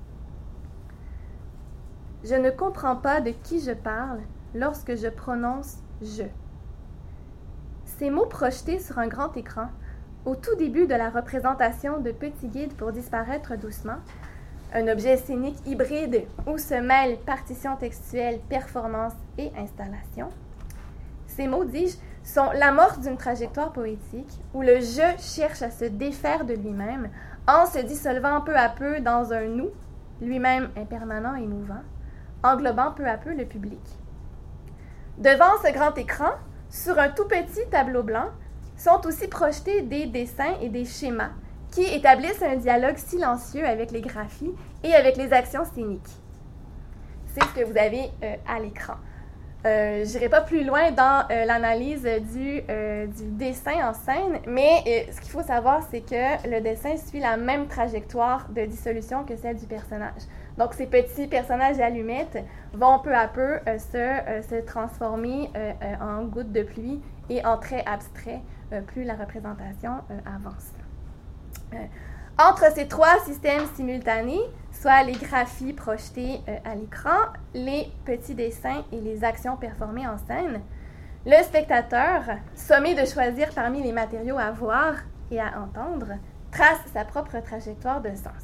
Je ne comprends pas de qui je parle lorsque je prononce « je ». Ces mots projetés sur un grand écran, au tout début de la représentation de Petit guide pour disparaître doucement, un objet scénique hybride où se mêlent partition textuelle, performance et installation, ces mots, dis-je, sont l'amorce d'une trajectoire poétique où le « je » cherche à se défaire de lui-même en se dissolvant peu à peu dans un « nous », lui-même impermanent et mouvant, englobant peu à peu le public. Devant ce grand écran, sur un tout petit tableau blanc, sont aussi projetés des dessins et des schémas qui établissent un dialogue silencieux avec les graphies et avec les actions scéniques. C'est ce que vous avez à l'écran. Je n'irai pas plus loin dans l'analyse du dessin en scène, mais ce qu'il faut savoir, c'est que le dessin suit la même trajectoire de dissolution que celle du personnage. Donc, ces petits personnages allumettes vont peu à peu se transformer en gouttes de pluie et en traits abstraits plus la représentation avance. Entre ces trois systèmes simultanés, soit les graphies projetées à l'écran, les petits dessins et les actions performées en scène, le spectateur, sommé de choisir parmi les matériaux à voir et à entendre, trace sa propre trajectoire de sens.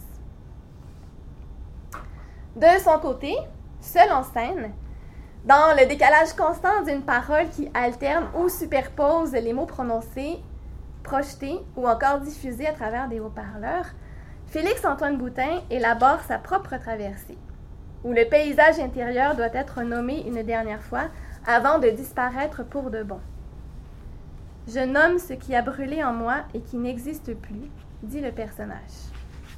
De son côté, seul en scène, dans le décalage constant d'une parole qui alterne ou superpose les mots prononcés, projetés ou encore diffusés à travers des haut-parleurs, Félix-Antoine Boutin élabore sa propre traversée, où le paysage intérieur doit être nommé une dernière fois avant de disparaître pour de bon. « Je nomme ce qui a brûlé en moi et qui n'existe plus », dit le personnage.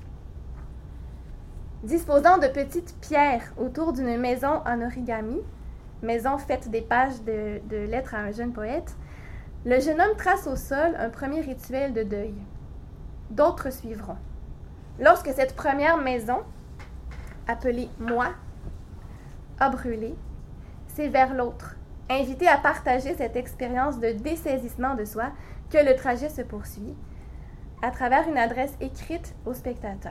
Disposant de petites pierres autour d'une maison en origami, maison faite des pages de lettres à un jeune poète, le jeune homme trace au sol un premier rituel de deuil. D'autres suivront. Lorsque cette première maison, appelée « moi », a brûlé, c'est vers l'autre, invité à partager cette expérience de dessaisissement de soi, que le trajet se poursuit, à travers une adresse écrite au spectateur.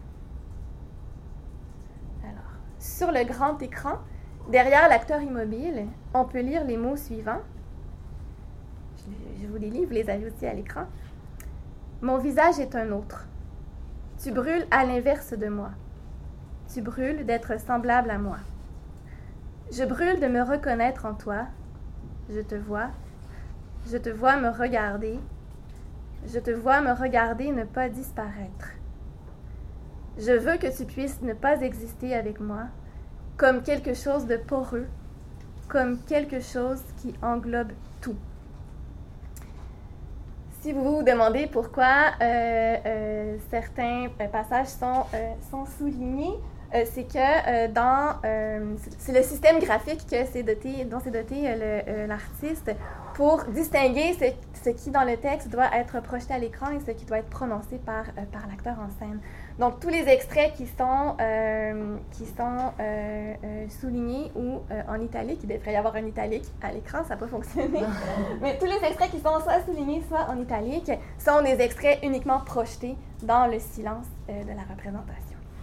Alors, sur le grand écran, derrière l'acteur immobile, on peut lire les mots suivants. Je vous les lis, vous les avez aussi à l'écran. « Mon visage est un autre. Tu brûles à l'inverse de moi. Tu brûles d'être semblable à moi. Je brûle de me reconnaître en toi. Je te vois me regarder. Je te vois me regarder ne pas disparaître. Je veux que tu puisses ne pas exister avec moi, comme quelque chose de poreux, comme quelque chose qui englobe tout. » Si vous vous demandez pourquoi certains passages sont soulignés, c'est que c'est le système graphique dont s'est doté l'artiste pour distinguer ce qui dans le texte doit être projeté à l'écran et ce qui doit être prononcé par l'acteur en scène. Donc tous les extraits qui sont soulignés ou en italique, il devrait y avoir un italique à l'écran, ça n'a pas fonctionné, mais tous les extraits qui sont soit soulignés soit en italique sont des extraits uniquement projetés dans le silence de la représentation.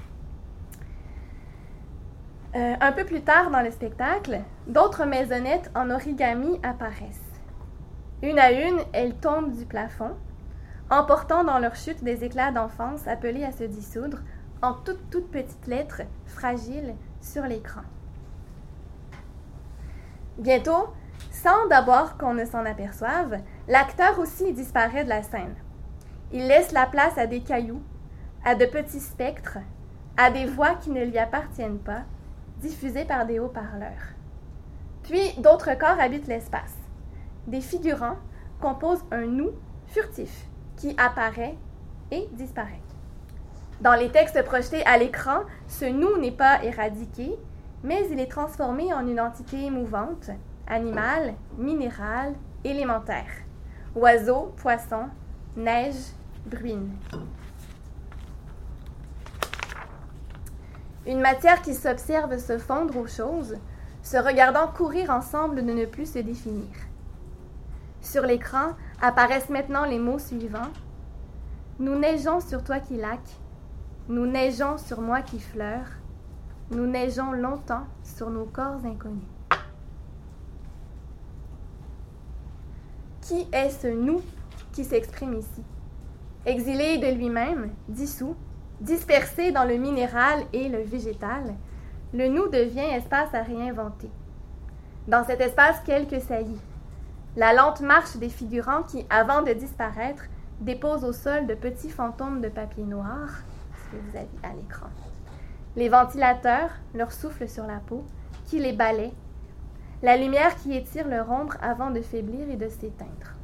Un peu plus tard dans le spectacle, d'autres maisonnettes en origami apparaissent. Une à une, elles tombent du plafond, emportant dans leur chute des éclats d'enfance appelés à se dissoudre en toutes petites lettres fragiles sur l'écran. Bientôt, sans d'abord qu'on ne s'en aperçoive, l'acteur aussi disparaît de la scène. Il laisse la place à des cailloux, à de petits spectres, à des voix qui ne lui appartiennent pas, diffusées par des haut-parleurs. Puis, d'autres corps habitent l'espace. Des figurants composent un « nous » furtif qui apparaît et disparaît. Dans les textes projetés à l'écran, ce « nous » n'est pas éradiqué, mais il est transformé en une entité mouvante, animale, minérale, élémentaire. Oiseau, poisson, neige, bruine. Une matière qui s'observe se fondre aux choses, se regardant courir ensemble de ne plus se définir. Sur l'écran apparaissent maintenant les mots suivants. Nous neigeons sur toi qui laque, nous neigeons sur moi qui fleure, nous neigeons longtemps sur nos corps inconnus. Qui est ce nous qui s'exprime ici? Exilé de lui-même, dissous, dispersé dans le minéral et le végétal, le nous devient espace à réinventer. Dans cet espace, quelques saillies. La lente marche des figurants qui, avant de disparaître, déposent au sol de petits fantômes de papier noir, ce que vous avez à l'écran. Les ventilateurs leur soufflent sur la peau, qui les balaient, la lumière qui étire leur ombre avant de faiblir et de s'éteindre.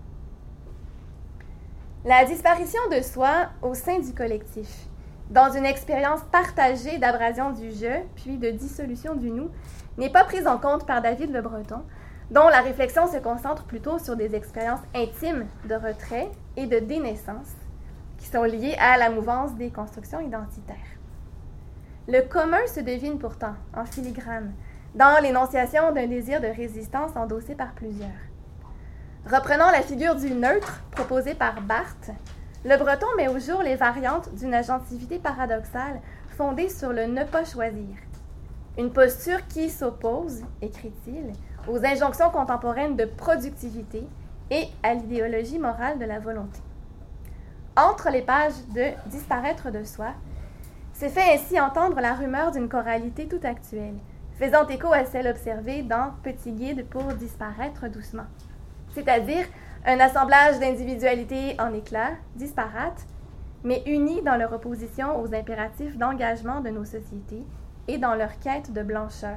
La disparition de soi au sein du collectif, dans une expérience partagée d'abrasion du je, puis de dissolution du nous, n'est pas prise en compte par David Le Breton, dont la réflexion se concentre plutôt sur des expériences intimes de retrait et de dénaissance, qui sont liées à la mouvance des constructions identitaires. Le commun se devine pourtant, en filigrane, dans l'énonciation d'un désir de résistance endossé par plusieurs. Reprenant la figure du neutre proposée par Barthes, Le Breton met au jour les variantes d'une agentivité paradoxale fondée sur le ne pas choisir. Une posture qui s'oppose, écrit-il, aux injonctions contemporaines de productivité et à l'idéologie morale de la volonté. Entre les pages de « Disparaître de soi », s'est fait ainsi entendre la rumeur d'une choralité tout actuelle, faisant écho à celle observée dans « Petit guide pour disparaître doucement », c'est-à-dire un assemblage d'individualités en éclats, disparates, mais unies dans leur opposition aux impératifs d'engagement de nos sociétés et dans leur quête de blancheur.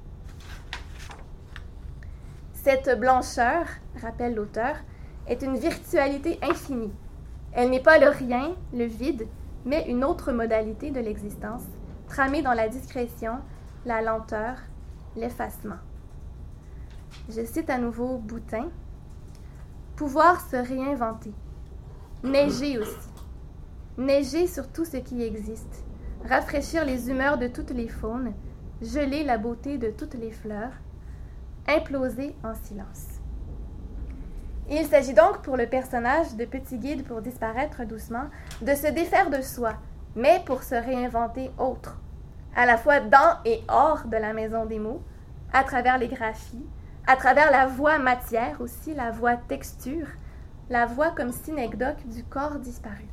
Cette blancheur, rappelle l'auteur, est une virtualité infinie. Elle n'est pas le rien, le vide, mais une autre modalité de l'existence, tramée dans la discrétion, la lenteur, l'effacement. Je cite à nouveau Boutin. « Pouvoir se réinventer. Neiger aussi. Neiger sur tout ce qui existe. Rafraîchir les humeurs de toutes les faunes. Geler la beauté de toutes les fleurs. Imploser en silence. » Il s'agit donc pour le personnage de Petit guide pour disparaître doucement de se défaire de soi, mais pour se réinventer autre, à la fois dans et hors de la maison des mots, à travers les graphies, à travers la voix matière aussi, la voix texture, la voix comme synecdoque du corps disparu.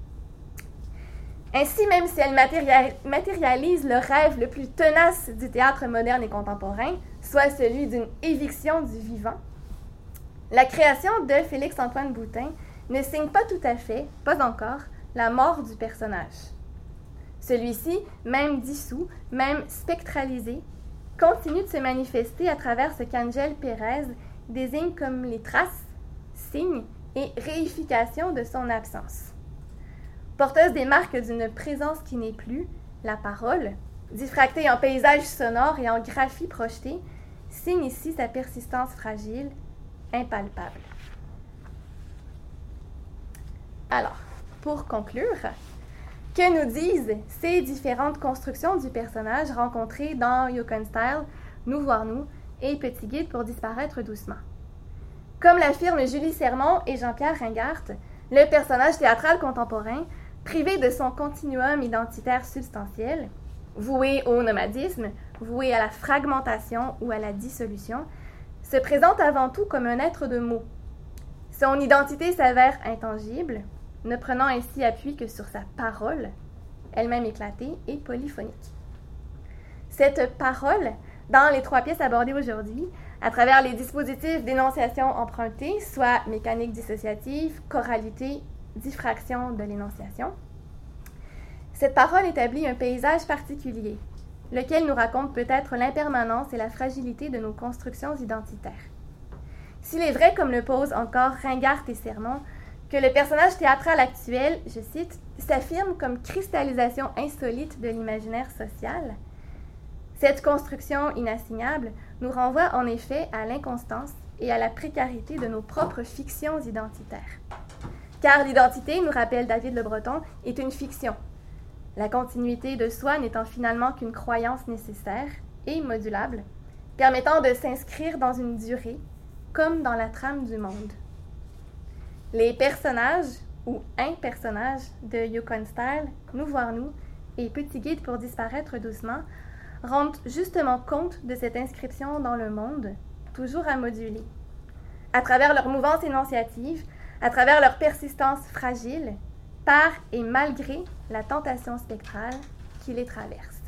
Ainsi, même si elle matérialise le rêve le plus tenace du théâtre moderne et contemporain, soit celui d'une éviction du vivant, la création de Félix-Antoine Boutin ne signe pas tout à fait, pas encore, la mort du personnage. Celui-ci, même dissous, même spectralisé, continue de se manifester à travers ce qu'Angèle Pérez désigne comme les traces, signes et réifications de son absence. Porteuse des marques d'une présence qui n'est plus, la parole, diffractée en paysages sonores et en graphie projetée, signe ici sa persistance fragile, impalpable. Alors, pour conclure, que nous disent ces différentes constructions du personnage rencontrées dans You Can Style, Nous voir nous et Petit guide pour disparaître doucement? Comme l'affirment Julie Sermon et Jean-Pierre Ringardt, le personnage théâtral contemporain, privé de son continuum identitaire substantiel, voué au nomadisme, voué à la fragmentation ou à la dissolution, se présente avant tout comme un être de mots. Son identité s'avère intangible, ne prenant ainsi appui que sur sa parole, elle-même éclatée et polyphonique. Cette parole, dans les 3 pièces abordées aujourd'hui, à travers les dispositifs d'énonciation empruntés, soit mécanique dissociative, choralité, diffraction de l'énonciation, cette parole établit un paysage particulier, lequel nous raconte peut-être l'impermanence et la fragilité de nos constructions identitaires. S'il est vrai, comme le pose encore Ringart et Sermon, que le personnage théâtral actuel, je cite, s'affirme comme cristallisation insolite de l'imaginaire social, cette construction inassignable nous renvoie en effet à l'inconstance et à la précarité de nos propres fictions identitaires. Car l'identité, nous rappelle David Le Breton, est une fiction, la continuité de soi n'étant finalement qu'une croyance nécessaire et modulable, permettant de s'inscrire dans une durée, comme dans la trame du monde. Les personnages, ou impersonages, de Yukon Style, Nous voir nous et Petit guide pour disparaître doucement, rendent justement compte de cette inscription dans le monde, toujours à moduler. À travers leur mouvance énonciative, à travers leur persistance fragile, par et malgré la tentation spectrale qui les traverse.